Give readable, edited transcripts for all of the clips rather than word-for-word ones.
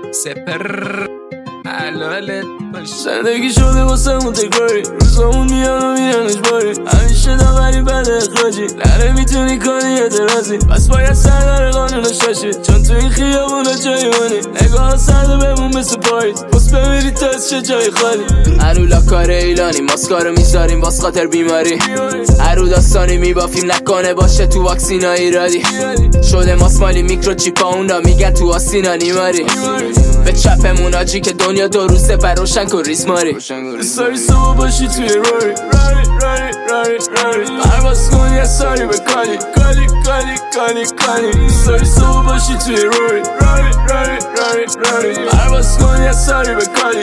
سپر حلالت باش. زندگی شده واسه مون تکراری، روزامون میان و میرن اجباری، همیشه داوری بده اخراجی، نره میتونی کنی اعتراضی، پس باید سردار قانون شاشی، چون تو این خیابونا جایی منی، نگاه سرده بمون مثل پاییز، بس بمیری تا از چه جای خالی. هرولا کار ایلانی، ماسکارو میذاریم باز خاطر بیماری، هرو داستانی میبافیم نکنه باشه تو واکسینا ایرادی، شده ماسمالی میکروچیپا اونا میگن تو آسینا نیماری، به چپمون آجی که دنیا دو روزه بر روشن کن ریز ماری. ساری صبح باشی توی راری پرواز کن یه ساری به کالی ساری صبح باشی توی راری پرواز کن یه ساری به کالی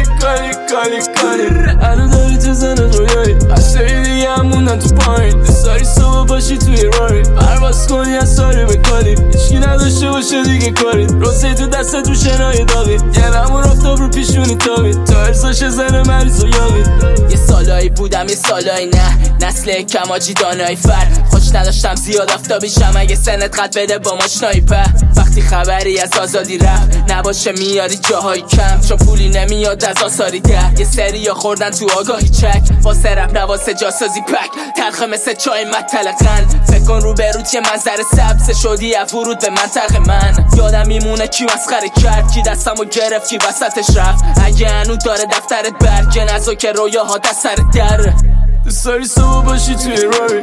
هنو داری تو زنت رویایی، هشتایی دیگه هم موندن تو پایین، ساری صبح باشی توی راری پرواز کن یه ساری به کالی، هیچکی نداشته باشه دیگه کاری، روزی تو دستت رو شنای داغی، یه نمون افتاب رو پیشونی تابید، تا ارزاش زن مریض و یاغید. یه سالایی بودم یه سالایی نه، نسل کماجی دانایی فر، خوش نداشتم زیاد آفتابیشم، اگه سنت قد بده با ماشنایی په، وقتی خبری از آزادی رفت نباشه میاری جاهای کم، چون پولی نمیاد از آثاری ده، یه سری یا خوردن تو آگاهی چک، واسه رپ نواسه جاسازی پک، تلخه مثل چای مطلقن، فکر کن رو برود یه منظر سبز شدی از ورود به منطقه من، یادم میمونه کی مسخره کرد، کی دستمو گرفت کی وسطش رفت، اگه هنو داره دفترت برگ نزو که رویاها دست سر در. ساری صبح باشی توی راری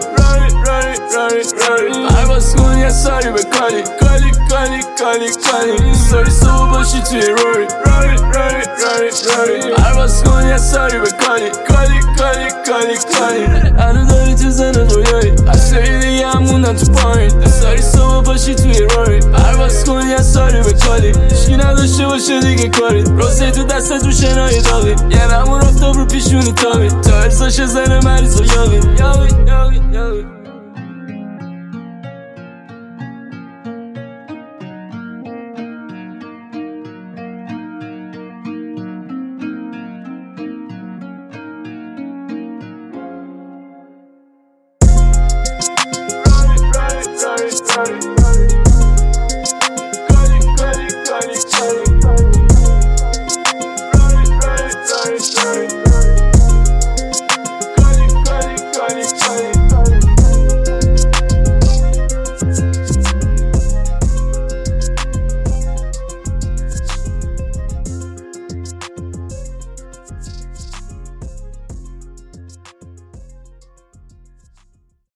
پرواز کن یه ساری به کالی ساری صبح باشی توی راری پرواز کن یه ساری به کالی هنو داری تو زنت رویایی، هشتایی دیگه هم موندن تو پایین، ساری صبح باشی توی راری پرواز کن یه ساری به کالی، هیچکی نداشته باشه دیگه کاری، روزی تو دستت رو شنای داغی، یه نمون افتاب رو پیشونی تابید، تا ارزاش زن مریض و یاغید.